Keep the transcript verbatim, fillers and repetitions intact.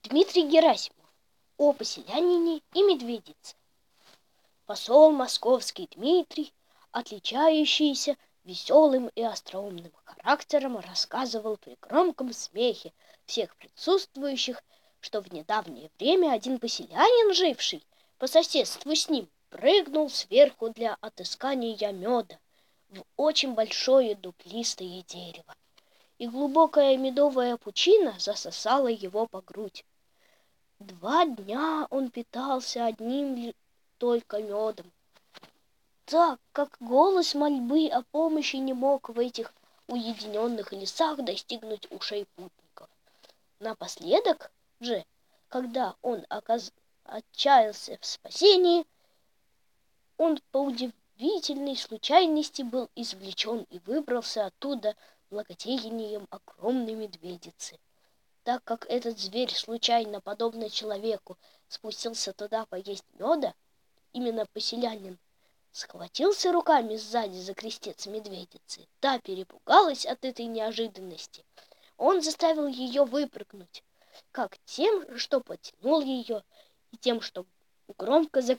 Дмитрий Герасимов. О поселянине и медведице. Посол московский Дмитрий, отличающийся веселым и остроумным характером, рассказывал при громком смехе всех присутствующих, что в недавнее время один поселянин, живший по соседству с ним, прыгнул сверху для отыскания меда в очень большое дуплистое дерево, и глубокая медовая пучина засосала его по грудь. Два дня он питался одним только медом, так как голос мольбы о помощи не мог в этих уединенных лесах достигнуть ушей путников. Напоследок же, когда он оказ... отчаялся в спасении, он по удивительной случайности был извлечен и выбрался оттуда благодеянием огромной медведицы. Так как этот зверь случайно, подобно человеку, спустился туда поесть меда, именно поселянин схватился руками сзади за крестец медведицы. Та перепугалась от этой неожиданности. Он заставил ее выпрыгнуть, как тем, что потянул ее, и тем, что громко закричал: